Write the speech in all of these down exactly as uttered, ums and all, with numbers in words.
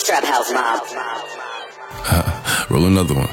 Trap House Mob. Uh, roll another one.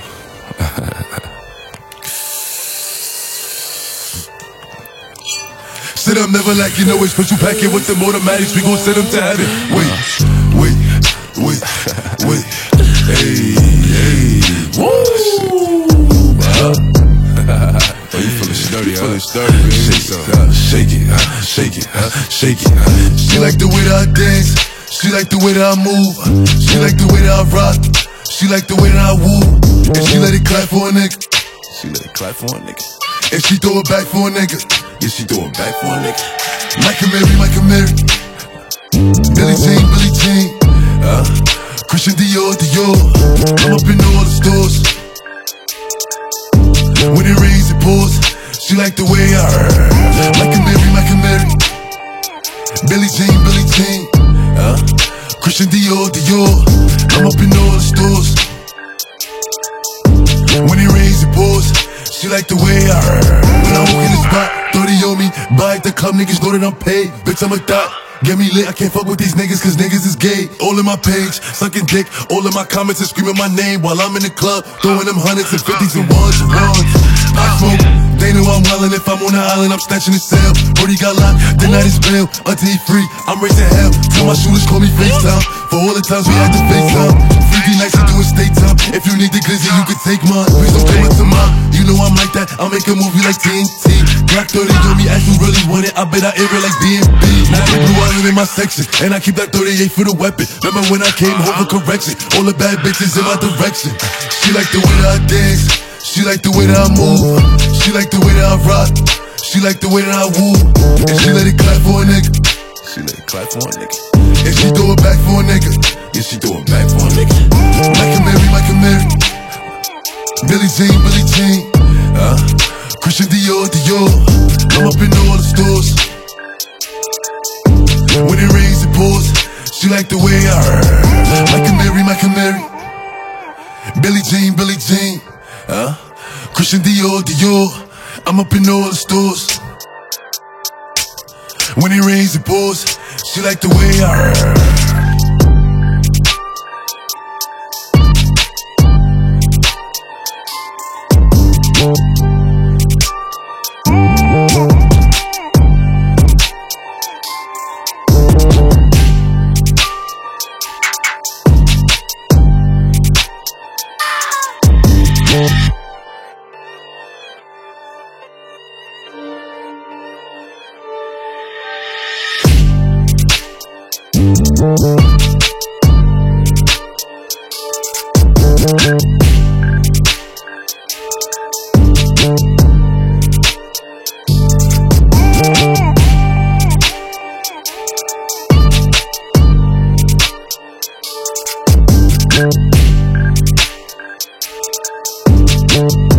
Sit up, never like you know it's special packet with them automatics. We gon' send them to heaven. Wait, wait, wait, wait. Hey, hey, woo! Uh, Oh, you feeling sturdy, you huh? feeling sturdy, baby. Shake it, uh, shake it, uh, shake it, uh, shake it. Uh. She like the way that I dance. She like the way that I move. She like the way that I rock. She like the way that I woo. And she let it clap for a nigga. She let it clap for a nigga. And she throw it back for a nigga. Yeah, she throw it back for a nigga. Michael Mary, Michael Mary. Billie Jean, Billie Jean. Uh, Christian Dior, Dior. I'm up in all the stores. When it rains, it pours. She like the way I heard. Michael Mary, Michael Mary. Billie Jean, Billie Jean. Uh, Christian Dior, Dior. I'm up in all the stores. When it rains, it pours. She like the way I heard. When I walk in the spot, thirty on me. Buy at the club, niggas know that I'm paid. Bitch, I'm a thot. Get me lit, I can't fuck with these niggas cause niggas is gay. All in my page, sucking dick. All in my comments and screaming my name while I'm in the club, throwing them hundreds and fifties and ones and ones. I smoke, they know I'm wildin'. If I'm on the island, I'm snatching his cell. Brody got locked, the night is bail. Until he free, I'm raising hell. Tell my shooters call me FaceTime. For all the times we had to FaceTime. Freaky nights, we doing state time. If you need the glizzy, you can take mine. Please don't come into mine. You know I'm like that, I'll make a movie like T N T. Glock thirty on me, as you really want it. I bet I air it like D M B. Now they blue island in my section, and I keep that thirty-eight for the weapon. Remember when I came home for correction? All the bad bitches in my direction. She like the way that I dance. She like the way that I move. She like the way that I rock. She like the way that I woo. And she let it clap for a nigga. She let it clap for a nigga. And she throw it back for a nigga. Yeah, she throw it back for a nigga. Michael Mary, Michael Mary. Billie Jean, Billie Jean. Uh, Christian Dior, Dior. I'm up in all the stores. When it rains, it pours. She like the way I heard. Michael Mary, Michael Mary. Billie Jean, Billie Jean. Uh, Christian Dior, Dior. I'm up in all the stores. When it rains, it pours. She like the way I heard. Thank you.